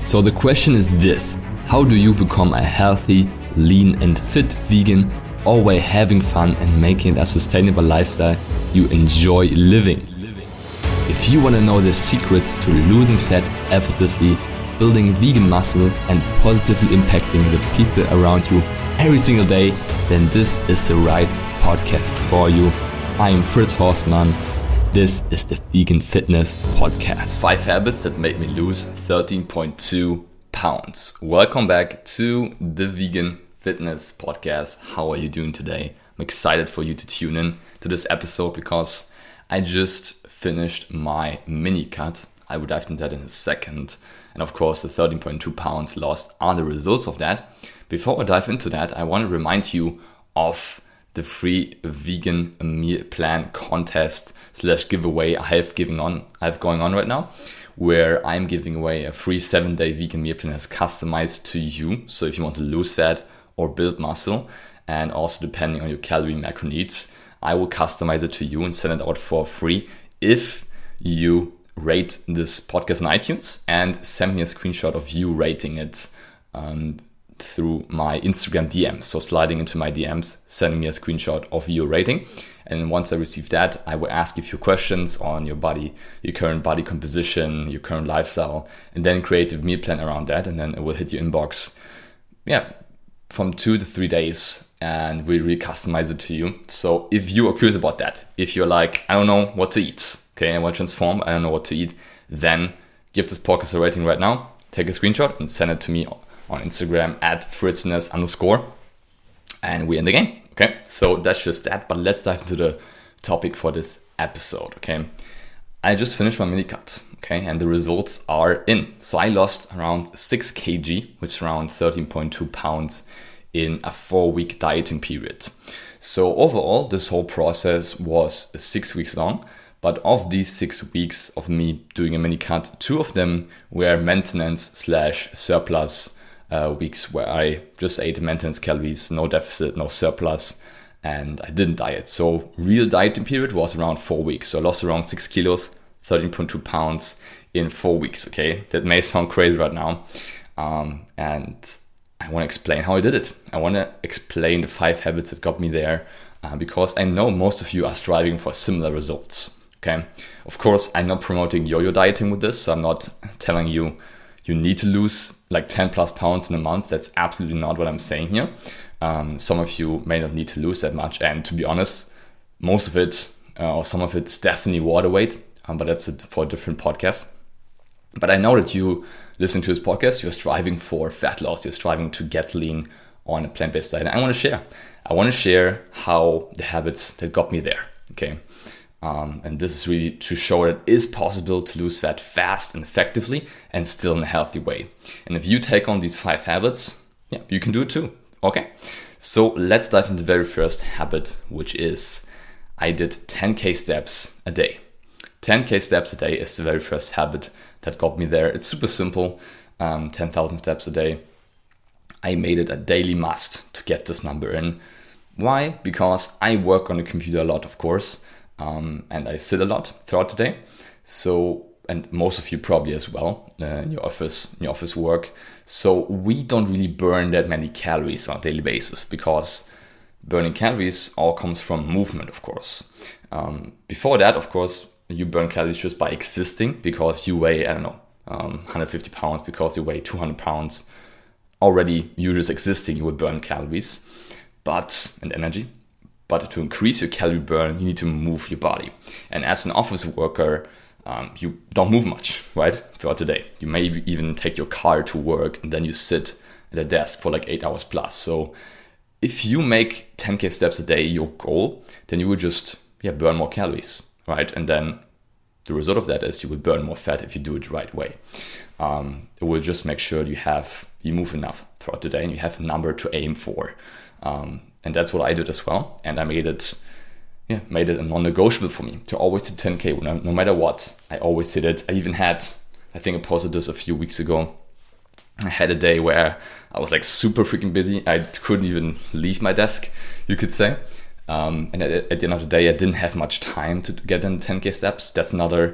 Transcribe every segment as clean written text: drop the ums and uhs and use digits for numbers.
So the question is this: how do you become a healthy, lean and fit vegan, all while having fun and making it a sustainable lifestyle you enjoy living? If you want to know the secrets to losing fat effortlessly, building vegan muscle and positively impacting the people around you every single day, then this is the right podcast for you. I'm Fritz Horstmann. This is the Vegan Fitness Podcast. 5 habits that made me lose 13.2 pounds. Welcome back to the Vegan Fitness Podcast. How are you doing today? I'm excited for you to tune in to this episode because I just finished my mini cut. I will dive into that in a second. And of course, the 13.2 pounds lost are the results of that. Before I dive into that, I want to remind you of the free vegan meal plan contest / giveaway I have going on right now, where I'm giving away a free 7-day vegan meal plan that's customized to you. So if you want to lose fat or build muscle, and also depending on your calorie macro needs, I will customize it to you and send it out for free if you rate this podcast on iTunes and send me a screenshot of you rating it through my Instagram DMs. So sliding into my DMs, sending me a screenshot of your rating. And once I receive that, I will ask you a few questions on your body, your current body composition, your current lifestyle, and then create a meal plan around that. And then it will hit your inbox, from 2 to 3 days, and we'll customize it to you. So if you are curious about that, if you're like, I don't know what to eat, I want to transform, I don't know what to eat, then give this podcast a rating right now, take a screenshot and send it to me on Instagram at fritzness_, and we're in the game. Okay, so that's just that, but let's dive into the topic for this episode. Okay, I just finished my mini cut, and the results are in. So I lost around 6 kg, which is around 13.2 pounds in a 4-week dieting period. So overall, this whole process was 6 weeks long. But of these 6 weeks of me doing a mini cut, 2 of them were maintenance / surplus weeks where I just ate maintenance calories, no deficit, no surplus, and I didn't diet. So real dieting period was around 4 weeks. So I lost around 6 kilos, 13.2 pounds in 4 weeks. Okay, that may sound crazy right now. And I want to explain how I did it. I want to explain the 5 habits that got me there because I know most of you are striving for similar results. Okay, of course, I'm not promoting yo-yo dieting with this. So I'm not telling you need to lose like 10 plus pounds in a month. That's absolutely not what I'm saying here. Some of you may not need to lose that much. And to be honest, most of it or some of it is definitely water weight, but that's for a different podcast. But I know that you listen to this podcast, you're striving for fat loss, you're striving to get lean on a plant-based diet. And I want to share how the habits that got me there. Okay. And this is really to show that it is possible to lose fat fast and effectively and still in a healthy way. And if you take on these 5 habits, you can do it too. Okay, so let's dive into the very first habit, which is I did 10K steps a day. 10K steps a day is the very first habit that got me there. It's super simple, 10,000 steps a day. I made it a daily must to get this number in. Why? Because I work on the computer a lot, of course. And I sit a lot throughout the day. So, and most of you probably as well, in your office work. So we don't really burn that many calories on a daily basis because burning calories all comes from movement, of course. Before that, of course, you burn calories just by existing because you weigh, 150 pounds, because you weigh 200 pounds. Already, you just existing, you would burn calories and energy. But to increase your calorie burn, you need to move your body. And as an office worker, you don't move much, right? Throughout the day. You may even take your car to work and then you sit at a desk for like 8 hours plus. So if you make 10K steps a day your goal, then you will just burn more calories, right? And then the result of that is you will burn more fat if you do it the right way. It will just make sure you move enough throughout the day and you have a number to aim for. And that's what I did as well. And I made it a non-negotiable for me to always do 10K. No matter what, I always did it. I even had, I think I posted this a few weeks ago. I had a day where I was like super freaking busy. I couldn't even leave my desk, you could say. And at the end of the day, I didn't have much time to get in 10K steps. That's another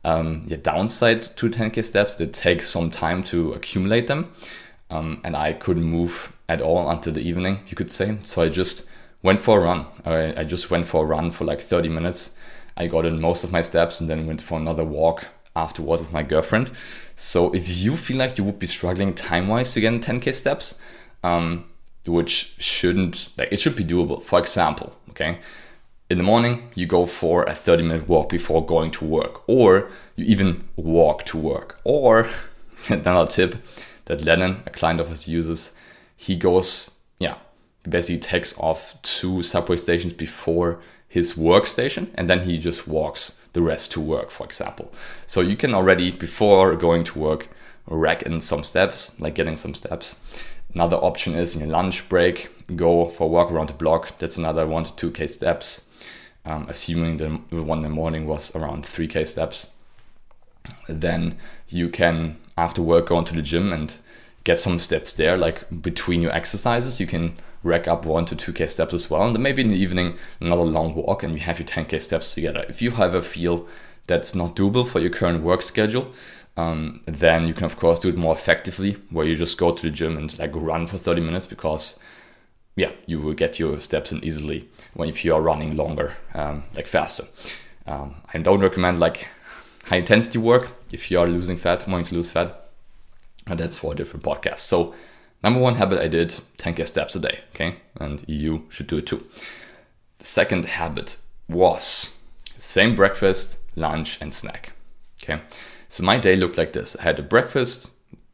Downside to 10K steps, it takes some time to accumulate them. And I couldn't move at all until the evening, you could say. So I just went for a run. I just went for a run for like 30 minutes. I got in most of my steps and then went for another walk afterwards with my girlfriend. So if you feel like you would be struggling time-wise to get in 10K steps, which shouldn't, like, it should be doable. For example, okay, in the morning, you go for a 30-minute walk before going to work, or you even walk to work. Or another tip that Lennon, a client of us, uses, he basically takes off 2 subway stations before his workstation, and then he just walks the rest to work, for example. So you can already, before going to work, rack in some steps, like getting some steps. Another option is in your lunch break, go for a walk around the block. That's another 1 to 2K steps, assuming the one in the morning was around 3K steps. Then you can, after work, go into the gym and get some steps there, like between your exercises. You can rack up 1 to 2K steps as well. And then maybe in the evening, another long walk, and you have your 10K steps together. If you however feel that's not doable for your current work schedule, then you can of course do it more effectively, where you just go to the gym and like run for 30 minutes, because you will get your steps in easily if you are running longer, like faster. I don't recommend like high intensity work if you are losing fat, wanting to lose fat, and that's for a different podcast. So number 1 habit, I did 10K steps a day, okay? And you should do it too. The second habit was same breakfast, lunch, and snack, okay? So my day looked like this. I had a breakfast,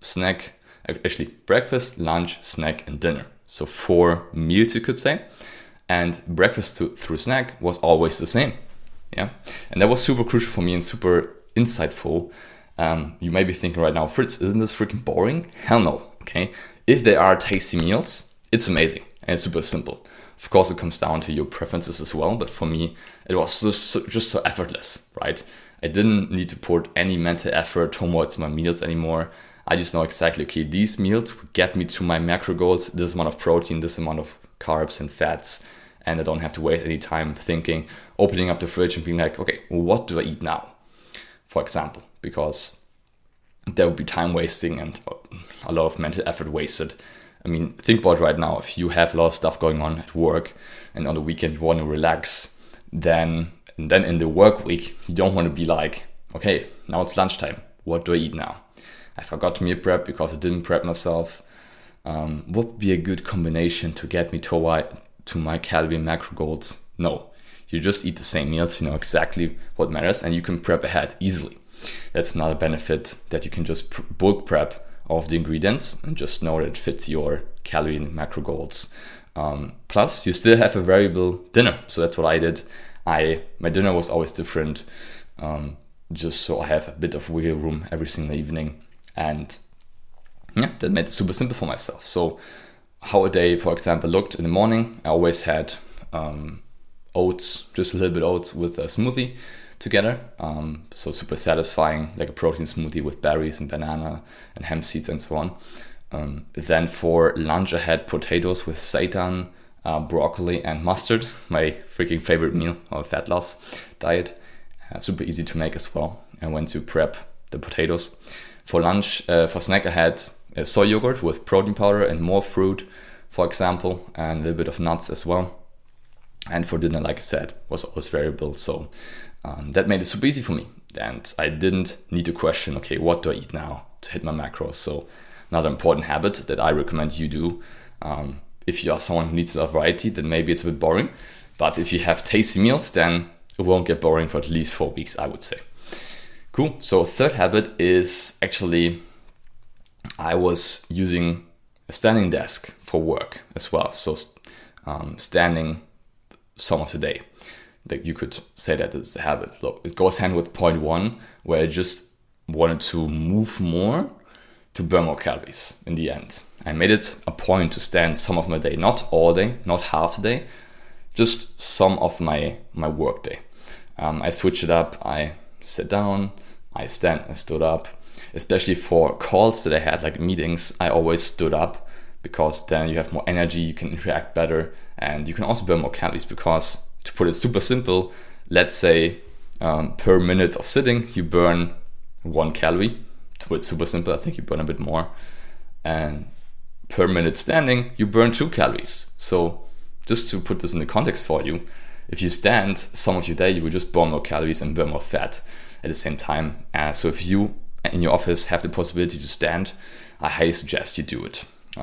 lunch, snack, and dinner. So 4 meals, you could say. And breakfast through snack was always the same, yeah? And that was super crucial for me and super insightful. You may be thinking right now, Fritz, isn't this freaking boring? Hell no, okay? If they are tasty meals, it's amazing and it's super simple. Of course, it comes down to your preferences as well, but for me, it was just so effortless, right? I didn't need to put any mental effort towards my meals anymore. I just know exactly, okay, these meals will get me to my macro goals, this amount of protein, this amount of carbs and fats, and I don't have to waste any time thinking, opening up the fridge and being like, okay, what do I eat now? For example, because there would be time wasting and a lot of mental effort wasted. I mean, think about right now, if you have a lot of stuff going on at work and on the weekend you want to relax, then in the work week, you don't want to be like, okay, now it's lunchtime. What do I eat now? I forgot to meal prep because I didn't prep myself. What would be a good combination to get me to my calorie and macro goals? No, you just eat the same meals, you know exactly what matters, and you can prep ahead easily. That's another benefit, that you can just bulk prep all of the ingredients and just know that it fits your calorie and macro goals. Plus, you still have a variable dinner. So that's what I did. My dinner was always different, just so I have a bit of wiggle room every single evening. And that made it super simple for myself. So how a day, for example, looked in the morning, I always had oats, just a little bit oats with a smoothie together. So super satisfying, like a protein smoothie with berries and banana and hemp seeds and so on. Then for lunch, I had potatoes with seitan, broccoli and mustard, my freaking favorite meal of a fat loss diet. Super easy to make as well. I went to prep the potatoes. For lunch, for snack, I had soy yogurt with protein powder and more fruit, for example, and a little bit of nuts as well. And for dinner, like I said, was always variable. So that made it super easy for me. And I didn't need to question, okay, what do I eat now to hit my macros? So another important habit that I recommend you do. If you are someone who needs a lot of variety, then maybe it's a bit boring. But if you have tasty meals, then it won't get boring for at least 4 weeks, I would say. Cool. So third habit is actually, I was using a standing desk for work as well. So standing some of the day. That you could say that it's a habit. Look, it goes hand with point 1, where I just wanted to move more to burn more calories in the end. I made it a point to stand some of my day, not all day, not half the day, just some of my work day. I switched it up. I sat down, I stood up. Especially for calls that I had, like meetings, I always stood up, because then you have more energy, you can interact better, and you can also burn more calories. Because, to put it super simple, let's say Per minute of sitting, you burn 1 calorie. It's super simple. I think you burn a bit more. And per minute standing, you burn 2 calories. So just to put this in the context for you, if you stand some of your day, you will just burn more calories and burn more fat at the same time. So if you in your office have the possibility to stand, I highly suggest you do it.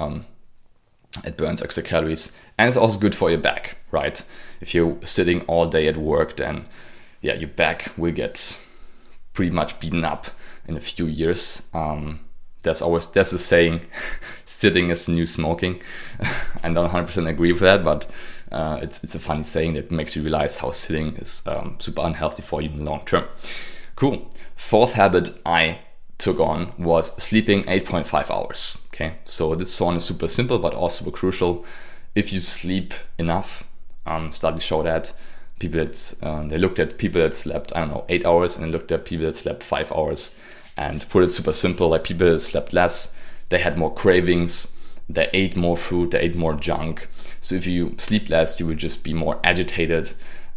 It burns extra calories, and it's also good for your back, right? If you're sitting all day at work, then your back will get pretty much beaten up in a few years. There's a saying, sitting is the new smoking. I don't 100% agree with that, but it's a funny saying that makes you realize how sitting is super unhealthy for you in the long term. Cool. 4th habit I took on was sleeping 8.5 hours. Okay, so this one is super simple, but also super crucial. If you sleep enough, studies show that they looked at people that slept 8 hours, and they looked at people that slept 5 hours. And put it super simple, like people that slept less, they had more cravings, they ate more food, they ate more junk. So if you sleep less, you will just be more agitated.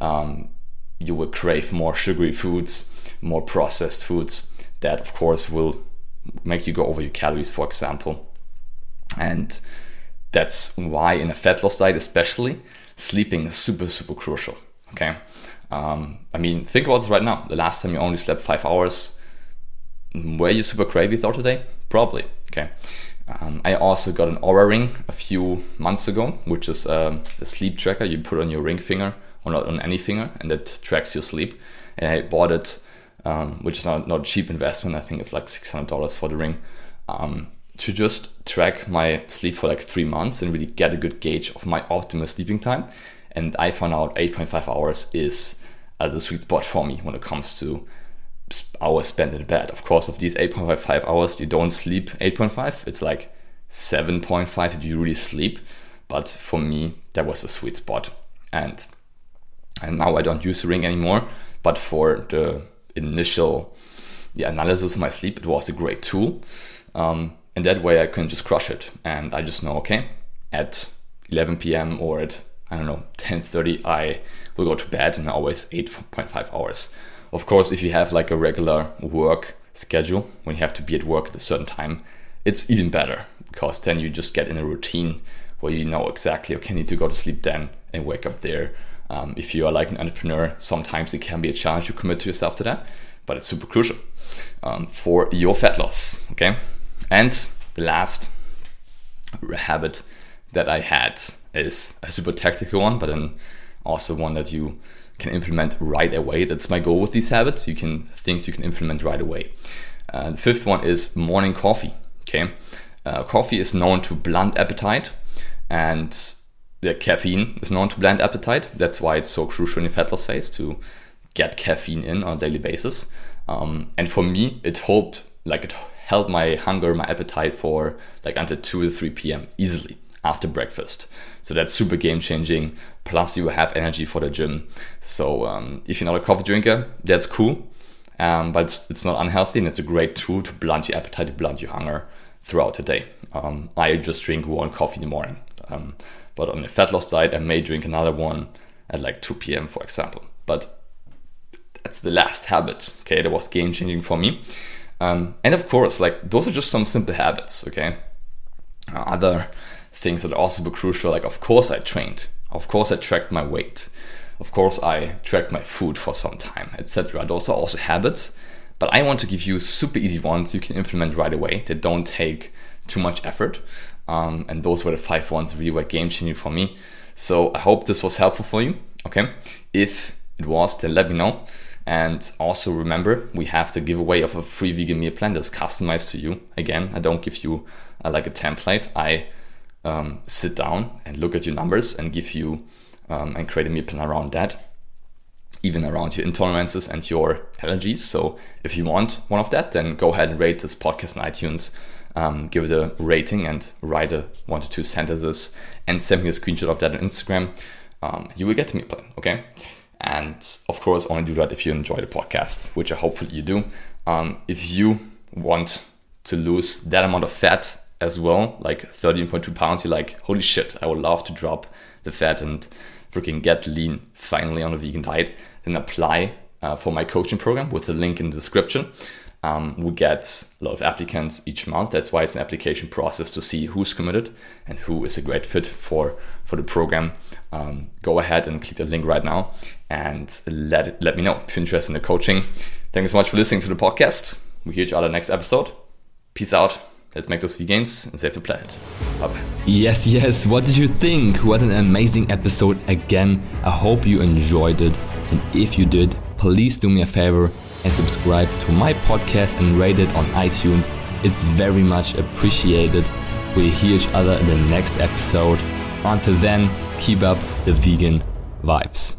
You will crave more sugary foods, more processed foods. That, of course, will make you go over your calories, for example. And that's why in a fat loss diet especially, sleeping is super, super crucial, okay? Think about this right now. The last time you only slept 5 hours, were you super cravey throughout the day? Probably, okay? I also got an Oura Ring a few months ago, which is a sleep tracker you put on your ring finger, or not on any finger, and that tracks your sleep. And I bought it, which is not a cheap investment. I think it's like $600 for the ring, to just track my sleep for like 3 months and really get a good gauge of my optimal sleeping time. And I found out 8.5 hours is the sweet spot for me when it comes to hours spent in bed. Of course, of these 8.5 hours, you don't sleep 8.5. It's like 7.5 that you really sleep. But for me, that was the sweet spot. And now I don't use the ring anymore. But for the initial analysis of my sleep, it was a great tool. And that way I can just crush it. And I just know, okay, at 11 p.m. or at, 10:30, I will go to bed, and always 8.5 hours. Of course, if you have like a regular work schedule, when you have to be at work at a certain time, it's even better, because then you just get in a routine where you know exactly, okay, I need to go to sleep then and wake up there. If you are like an entrepreneur, sometimes it can be a challenge to commit to yourself to that, but it's super crucial for your fat loss, okay? And the last habit that I had is a super tactical one, but then also one that you can implement right away. That's my goal with these habits. Things you can implement right away. The 5th one is morning coffee. Okay, coffee is known to blunt appetite, and the caffeine is known to blunt appetite. That's why it's so crucial in the fat loss phase to get caffeine in on a daily basis. And for me, it held my hunger, my appetite for like until 2 to 3 p.m. easily after breakfast. So that's super game changing. Plus you have energy for the gym. So if you're not a coffee drinker, that's cool. But it's not unhealthy, and it's a great tool to blunt your appetite, to blunt your hunger throughout the day. I just drink 1 coffee in the morning. But on a fat loss diet, I may drink another one at like 2 p.m. for example. But that's the last habit, okay, that was game changing for me. And of course, like those are just some simple habits, okay? Other things that are also super crucial, like of course I trained, of course I tracked my weight, of course I tracked my food for some time, etc. Those are also habits, but I want to give you super easy ones you can implement right away that don't take too much effort. And those were the 5 ones really were game changing for me. So I hope this was helpful for you, okay? If it was, then let me know. And also remember, we have the giveaway of a free vegan meal plan that's customized to you. Again, I don't give you like a template. I sit down and look at your numbers and give you and create a meal plan around that, even around your intolerances and your allergies. So if you want one of that, then go ahead and rate this podcast on iTunes, give it a rating and write 1 to 2 sentences and send me a screenshot of that on Instagram. You will get the meal plan, okay? And of course, only do that if you enjoy the podcast, which I hopefully you do. If you want to lose that amount of fat as well, like 13.2 pounds, you're like, holy shit, I would love to drop the fat and freaking get lean finally on a vegan diet, then apply for my coaching program with the link in the description. We get a lot of applicants each month. That's why it's an application process to see who's committed and who is a great fit for the program. Go ahead and click the link right now and let me know if you're interested in the coaching. Thank you so much for listening to the podcast. We hear each other next episode. Peace out. Let's make those vegans and save the planet. Bye-bye. Yes. What did you think? What an amazing episode again. I hope you enjoyed it. And if you did, please do me a favor and subscribe to my podcast and rate it on iTunes. It's very much appreciated. We'll hear each other in the next episode. Until then, keep up the vegan vibes.